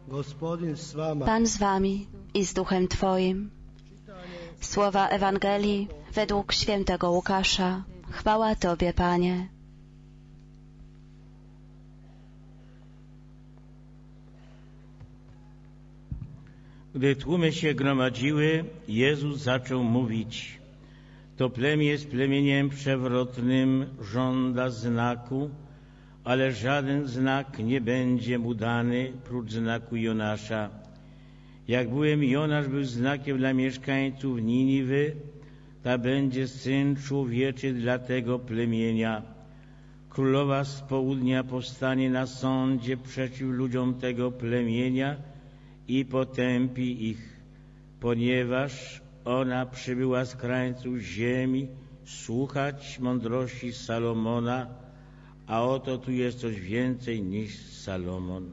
Pan z wami i z duchem Twoim. Słowa Ewangelii według świętego Łukasza. Chwała Tobie, Panie. Gdy tłumy się gromadziły, Jezus zaczął mówić: to plemię jest plemieniem przewrotnym, żąda znaku, ale żaden znak nie będzie mu dany, prócz znaku Jonasza. Jak byłem Jonasz był znakiem dla mieszkańców Niniwy, tak będzie Syn Człowieczy dla tego plemienia. Królowa z południa powstanie na sądzie przeciw ludziom tego plemienia i potępi ich, ponieważ ona przybyła z krańców ziemi słuchać mądrości Salomona, a oto tu jest coś więcej niż Salomon.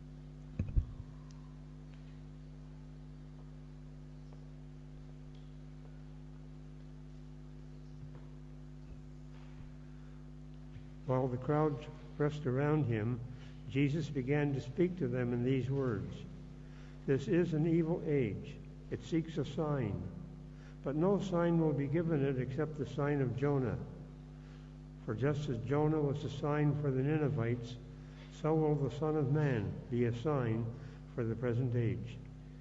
While the crowd pressed around him, Jesus began to speak to them in these words: This is an evil age. It seeks a sign, but no sign will be given it except the sign of Jonah. For just as Jonah was a sign for the Ninevites, so will the Son of Man be a sign for the present age.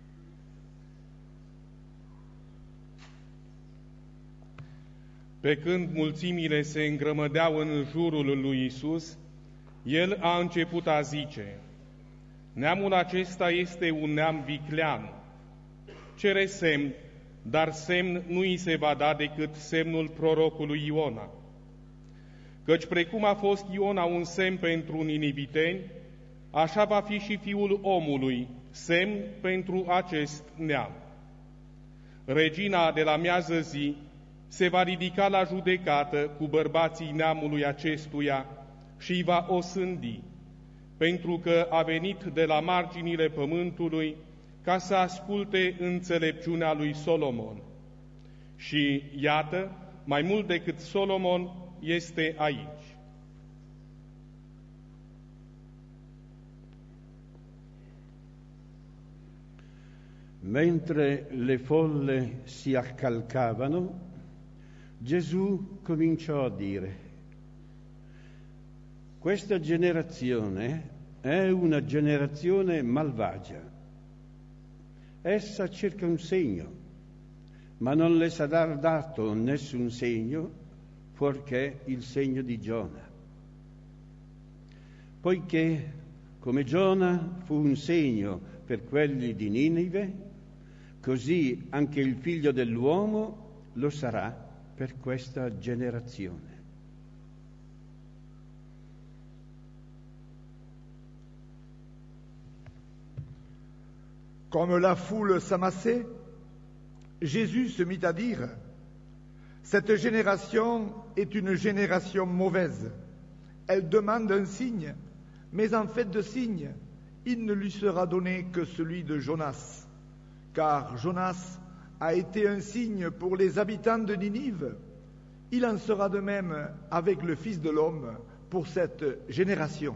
Pe când mulțimile se îngrămădeau în jurul lui Isus, el a început a zice: Neamul acesta este un neam viclean. Cere semn, dar semn nu îi se va da decât semnul prorocului Iona. Căci precum a fost Iona un semn pentru niniviteni, așa va fi și Fiul omului semn pentru acest neam. Regina de la miază zi se va ridica la judecată cu bărbații neamului acestuia și îi va osândi, pentru că a venit de la marginile pământului ca să asculte înțelepciunea lui Solomon. Și iată, mai mult decât Solomon este aici. Mentre le folle si accalcavano, Gesù cominciò a dire: questa generazione è una generazione malvagia. Essa cerca un segno, ma non le sarà dato nessun segno fuorché il segno di Giona. Poiché, come Giona fu un segno per quelli di Ninive, così anche il Figlio dell'uomo lo sarà per questa generazione. Comme la foule s'amassait, Jésus se mit à dire: cette génération est une génération mauvaise. Elle demande un signe, mais en fait de signe, il ne lui sera donné que celui de Jonas. Car Jonas a été un signe pour les habitants de Ninive. Il en sera de même avec le Fils de l'homme pour cette génération.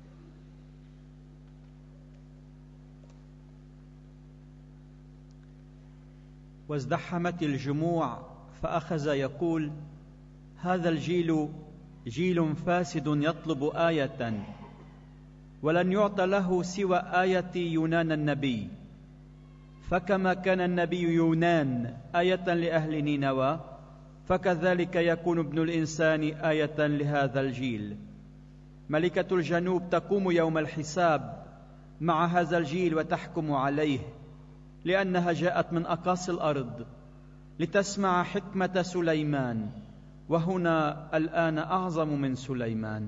وازدحمت الجموع فأخذ يقول: هذا الجيل جيل فاسد يطلب آية ولن يعطى له سوى آية يونان النبي. فكما كان النبي يونان آية لأهل نينوى، فكذلك يكون ابن الإنسان آية لهذا الجيل. ملكة الجنوب تقوم يوم الحساب مع هذا الجيل وتحكم عليه، لأنها جاءت من أقاصي الأرض لتسمع حكمة سليمان، وهنا الآن أعظم من سليمان.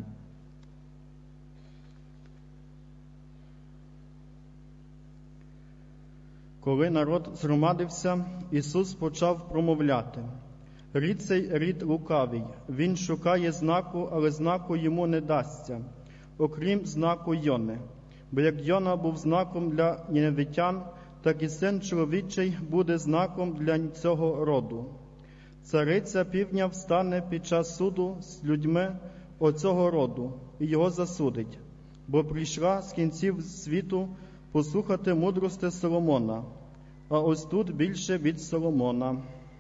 Коли народ згромадився, Ісус почав промовляти: «Рід цей рід лукавий, він шукає знаку, але знаку йому не дасться, окрім знаку Йони. Бо як Йона був знаком для ніневитян, так і Син чоловічий буде знаком для цього роду. Цариця півдня встане під час суду з людьми оцього роду і його засудить, бо прийшла з кінців світу послухати мудрості Соломона, а ось тут більше від Соломона.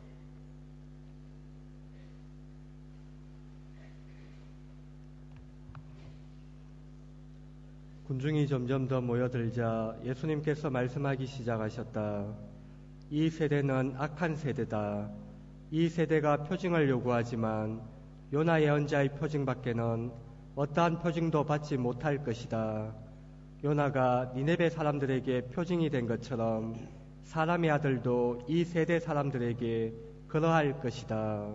군중이 점점 더 모여들자 예수님께서 말씀하기 시작하셨다. 이 세대는 악한 세대다. 이 세대가 표징을 요구하지만 요나 예언자의 표징밖에는 어떠한 표징도 받지 못할 것이다. 요나가 니네베 사람들에게 표징이 된 것처럼 사람의 아들도 이 세대 사람들에게 그러할 것이다.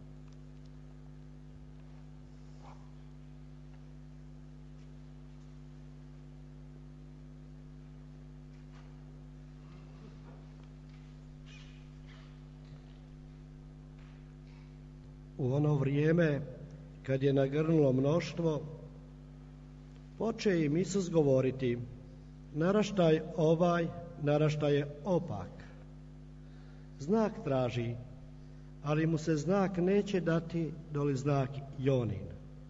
U ono vrijeme, kad je nagrnulo mnoštvo, poče im Isus govoriti, naraštaj ovaj, naraštaj je opak. Znak traži, ali mu se znak neće dati doli znak Jonin.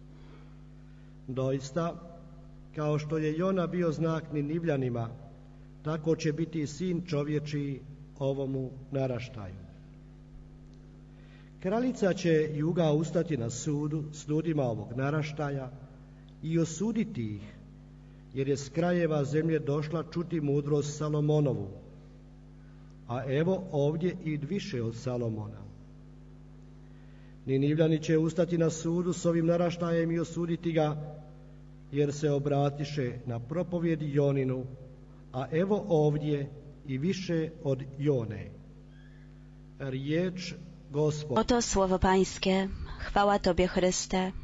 Doista, kao što je Jona bio znak Ninivljanima, tako će biti i sin čovječiji ovomu naraštaju. Kraljica će juga ustati na sudu s ljudima ovog naraštaja i osuditi ih, jer je s krajeva zemlje došla čuti mudrost Salomonovu, a evo ovdje i više od Salomona. Ninivljani će ustati na sudu s ovim naraštajem i osuditi ga, jer se obratiše na propovjed Joninu, a evo ovdje i više od Jone. Riječ Gospod. Oto słowo Pańskie. Chwała Tobie, Chryste.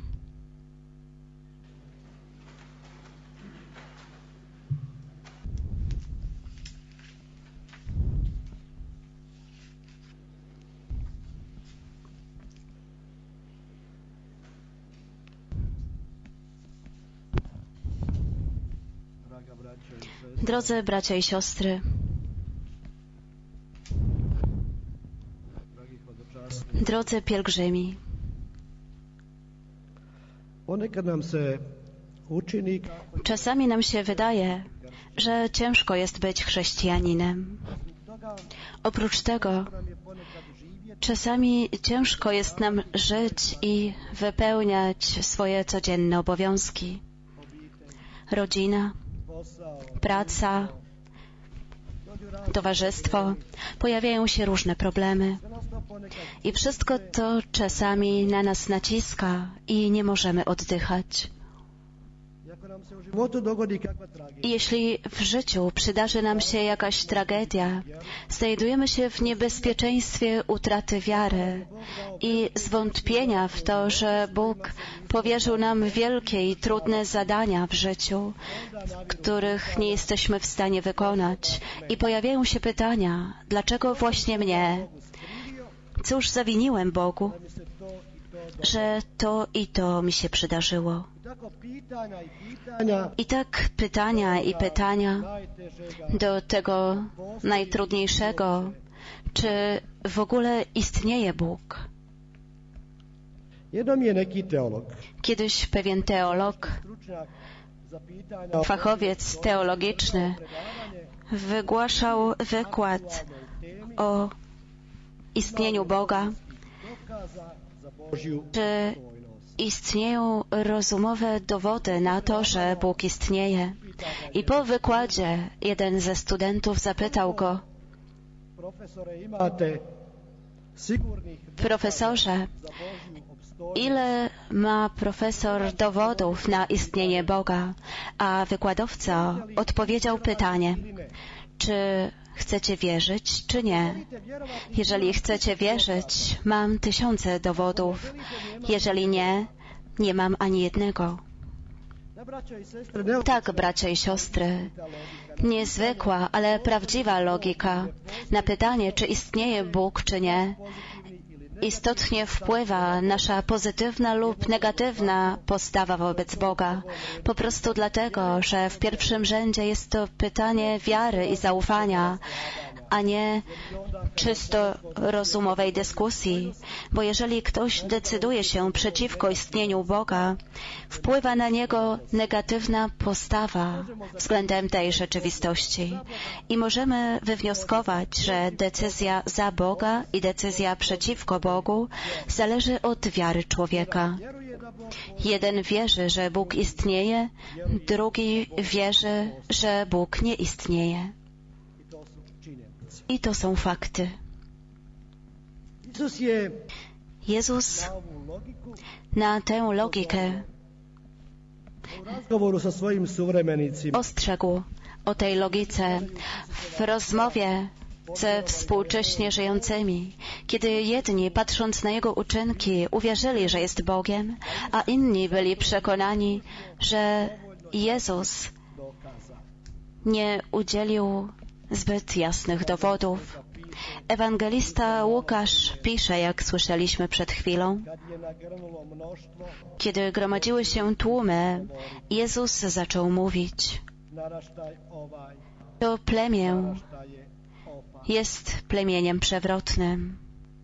Drodzy bracia i siostry, drodzy pielgrzymi, czasami nam się wydaje, że ciężko jest być chrześcijaninem. Oprócz tego, czasami ciężko jest nam żyć i wypełniać swoje codzienne obowiązki. Rodzina, praca, towarzystwo, pojawiają się różne problemy. I wszystko to czasami na nas naciska i nie możemy oddychać. I jeśli w życiu przydarzy nam się jakaś tragedia, znajdujemy się w niebezpieczeństwie utraty wiary i zwątpienia w to, że Bóg powierzył nam wielkie i trudne zadania w życiu, których nie jesteśmy w stanie wykonać. I pojawiają się pytania, dlaczego właśnie mnie? Cóż zawiniłem Bogu, że to i to mi się przydarzyło? I tak pytania i pytania do tego najtrudniejszego, czy w ogóle istnieje Bóg? Kiedyś pewien teolog, fachowiec teologiczny, wygłaszał wykład o istnieniu Boga, czy istnieją rozumowe dowody na to, że Bóg istnieje. I po wykładzie jeden ze studentów zapytał go: profesorze, ile ma profesor dowodów na istnienie Boga? A wykładowca odpowiedział pytanie: czy chcecie wierzyć, czy nie? Jeżeli chcecie wierzyć, mam 1000 dowodów. Jeżeli nie, nie mam ani jednego. Tak, bracia i siostry, niezwykła, ale prawdziwa logika na pytanie, czy istnieje Bóg, czy nie, istotnie wpływa nasza pozytywna lub negatywna postawa wobec Boga. Po prostu dlatego, że w pierwszym rzędzie jest to pytanie wiary i zaufania, a nie czysto rozumowej dyskusji, bo jeżeli ktoś decyduje się przeciwko istnieniu Boga, wpływa na niego negatywna postawa względem tej rzeczywistości i możemy wywnioskować, że decyzja za Boga i decyzja przeciwko Bogu zależy od wiary człowieka. Jeden wierzy, że Bóg istnieje, drugi wierzy, że Bóg nie istnieje. I to są fakty. Jezus na tę logikę ostrzegł o tej logice w rozmowie ze współcześnie żyjącymi, kiedy jedni, patrząc na Jego uczynki, uwierzyli, że jest Bogiem, a inni byli przekonani, że Jezus nie udzielił zbyt jasnych dowodów. Ewangelista Łukasz pisze, jak słyszeliśmy przed chwilą, kiedy gromadziły się tłumy, Jezus zaczął mówić: to plemię jest plemieniem przewrotnym.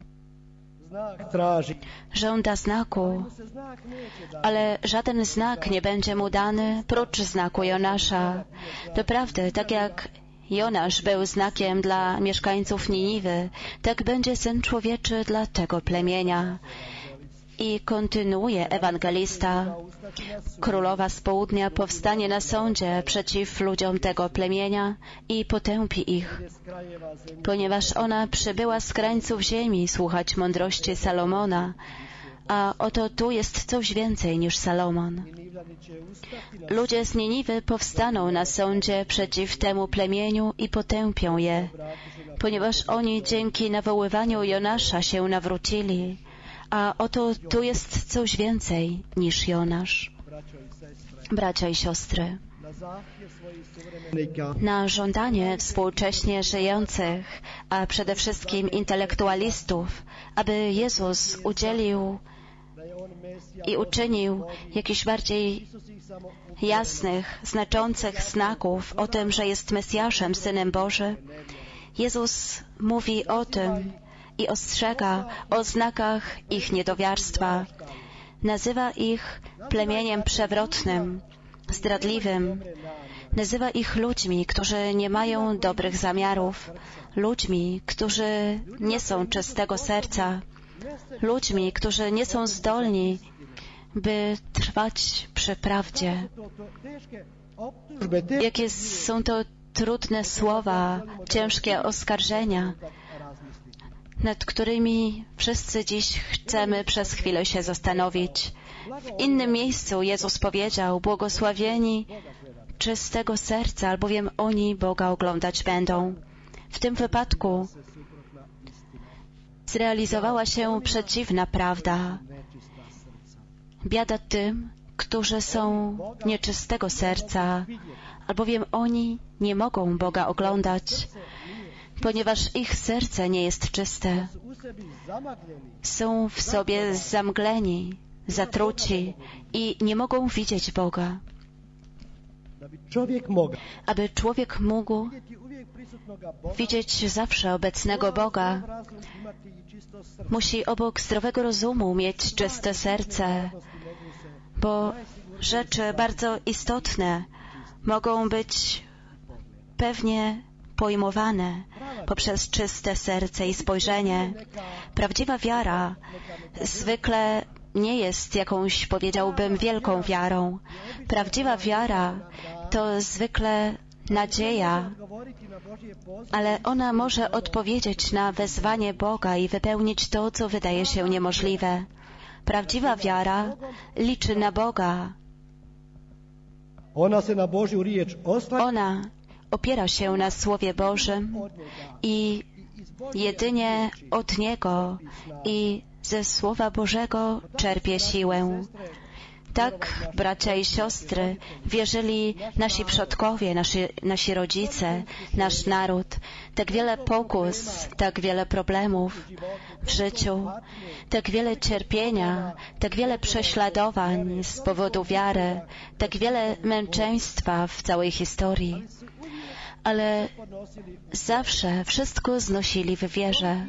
Żąda znaku, ale żaden znak nie będzie mu dany prócz znaku Jonasza. Doprawdy, tak jak Jonasz był znakiem dla mieszkańców Niniwy, tak będzie Syn Człowieczy dla tego plemienia. I kontynuuje ewangelista: królowa z południa powstanie na sądzie przeciw ludziom tego plemienia i potępi ich, ponieważ ona przybyła z krańców ziemi słuchać mądrości Salomona, a oto tu jest coś więcej niż Salomon. Ludzie z Niniwy powstaną na sądzie przeciw temu plemieniu i potępią je, ponieważ oni dzięki nawoływaniu Jonasza się nawrócili, a oto tu jest coś więcej niż Jonasz. Bracia i siostry, na żądanie współcześnie żyjących, a przede wszystkim intelektualistów, aby Jezus udzielił i uczynił jakichś bardziej jasnych, znaczących znaków o tym, że jest Mesjaszem, Synem Bożym, Jezus mówi o tym i ostrzega o znakach ich niedowiarstwa. Nazywa ich plemieniem przewrotnym, zdradliwym. Nazywa ich ludźmi, którzy nie mają dobrych zamiarów, ludźmi, którzy nie są czystego serca, ludźmi, którzy nie są zdolni, by trwać przy prawdzie. Jakie są to trudne słowa, ciężkie oskarżenia, nad którymi wszyscy dziś chcemy przez chwilę się zastanowić. W innym miejscu Jezus powiedział: błogosławieni czystego serca, albowiem oni Boga oglądać będą. W tym wypadku zrealizowała się przeciwna prawda. Biada tym, którzy są nieczystego serca, albowiem oni nie mogą Boga oglądać, ponieważ ich serce nie jest czyste. Są w sobie zamgleni, zatruci i nie mogą widzieć Boga. Aby człowiek mógł widzieć zawsze obecnego Boga, musi obok zdrowego rozumu mieć czyste serce, bo rzeczy bardzo istotne mogą być pewnie pojmowane poprzez czyste serce i spojrzenie. Prawdziwa wiara zwykle nie jest jakąś, powiedziałbym, wielką wiarą. Prawdziwa wiara to zwykle nadzieja, ale ona może odpowiedzieć na wezwanie Boga i wypełnić to, co wydaje się niemożliwe. Prawdziwa wiara liczy na Boga. Ona opiera się na Słowie Bożym i jedynie od Niego i ze Słowa Bożego czerpie siłę. Tak, bracia i siostry, wierzyli nasi przodkowie, nasi rodzice, nasz naród. Tak wiele pokus, tak wiele problemów w życiu, tak wiele cierpienia, tak wiele prześladowań z powodu wiary, tak wiele męczeństwa w całej historii. ale zawsze wszystko znosili w wierze.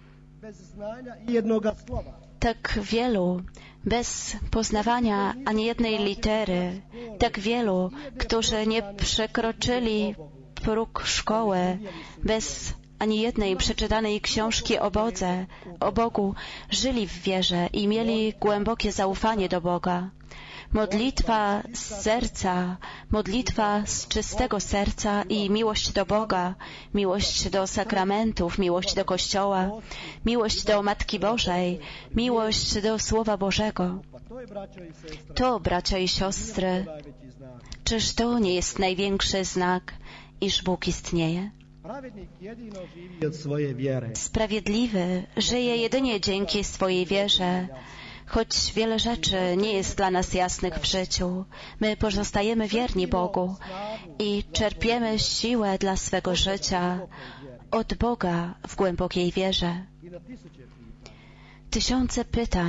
Tak wielu, bez poznawania ani jednej litery, tak wielu, którzy nie przekroczyli próg szkoły, bez ani jednej przeczytanej książki o Bogu, żyli w wierze i mieli głębokie zaufanie do Boga. Modlitwa z serca, modlitwa z czystego serca i miłość do Boga, miłość do sakramentów, miłość do Kościoła, miłość do Matki Bożej, miłość do Słowa Bożego. To, bracia i siostry, czyż to nie jest największy znak, iż Bóg istnieje? Sprawiedliwy żyje jedynie dzięki swojej wierze, choć wiele rzeczy nie jest dla nas jasnych w życiu. My pozostajemy wierni Bogu i czerpiemy siłę dla swego życia od Boga w głębokiej wierze. Tysiące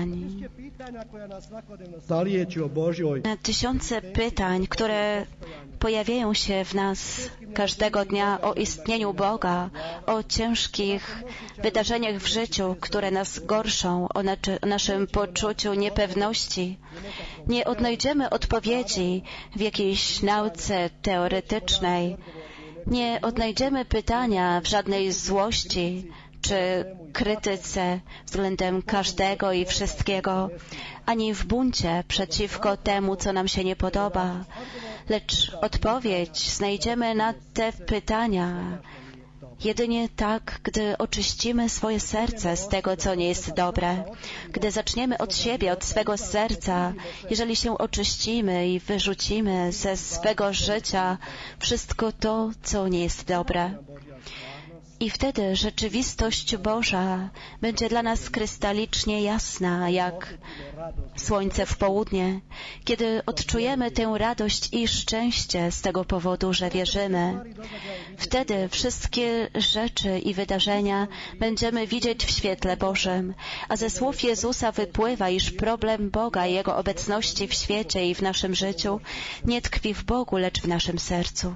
pytań, które pojawiają się w nas każdego dnia o istnieniu Boga, o ciężkich wydarzeniach w życiu, które nas gorszą, o naszym poczuciu niepewności. Nie odnajdziemy odpowiedzi w jakiejś nauce teoretycznej. Nie odnajdziemy pytania w żadnej złości czy krytyce względem każdego i wszystkiego, ani w buncie przeciwko temu, co nam się nie podoba. Lecz odpowiedź znajdziemy na te pytania jedynie tak, gdy oczyścimy swoje serce z tego, co nie jest dobre. Gdy zaczniemy od siebie, od swego serca, jeżeli się oczyścimy i wyrzucimy ze swego życia wszystko to, co nie jest dobre. I wtedy rzeczywistość Boża będzie dla nas krystalicznie jasna, jak słońce w południe, kiedy odczujemy tę radość i szczęście z tego powodu, że wierzymy. Wtedy wszystkie rzeczy i wydarzenia będziemy widzieć w świetle Bożym, a ze słów Jezusa wypływa, iż problem Boga i Jego obecności w świecie i w naszym życiu nie tkwi w Bogu, lecz w naszym sercu.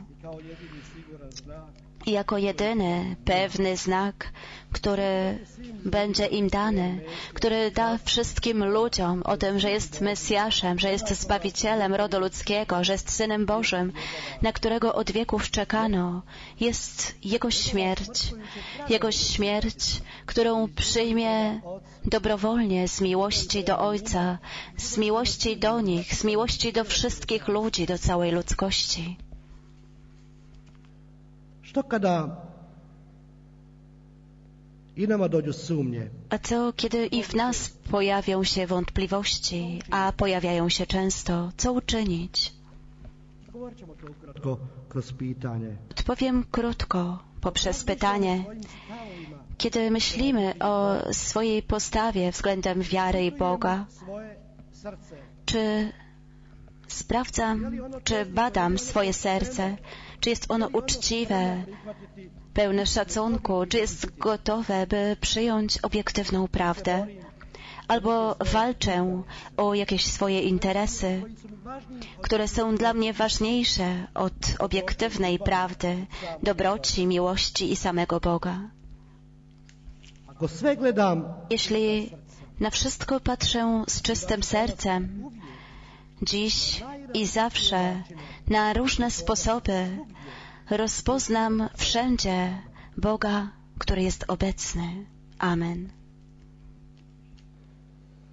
I jako jedyny pewny znak, który będzie im dany, który da wszystkim ludziom o tym, że jest Mesjaszem, że jest Zbawicielem rodu ludzkiego, że jest Synem Bożym, na którego od wieków czekano, jest Jego śmierć, którą przyjmie dobrowolnie z miłości do Ojca, z miłości do nich, z miłości do wszystkich ludzi, do całej ludzkości. A co, kiedy i w nas pojawią się wątpliwości, a pojawiają się często? Co uczynić? Odpowiem krótko, poprzez pytanie. Kiedy myślimy o swojej postawie względem wiary i Boga, czy sprawdzam, czy badam swoje serce, czy jest ono uczciwe, pełne szacunku, czy jest gotowe, by przyjąć obiektywną prawdę, albo walczę o jakieś swoje interesy, które są dla mnie ważniejsze od obiektywnej prawdy, dobroci, miłości i samego Boga. Jeśli na wszystko patrzę z czystym sercem, dziś i zawsze, na różne sposoby, rozpoznam wszędzie Boga, który jest obecny. Amen.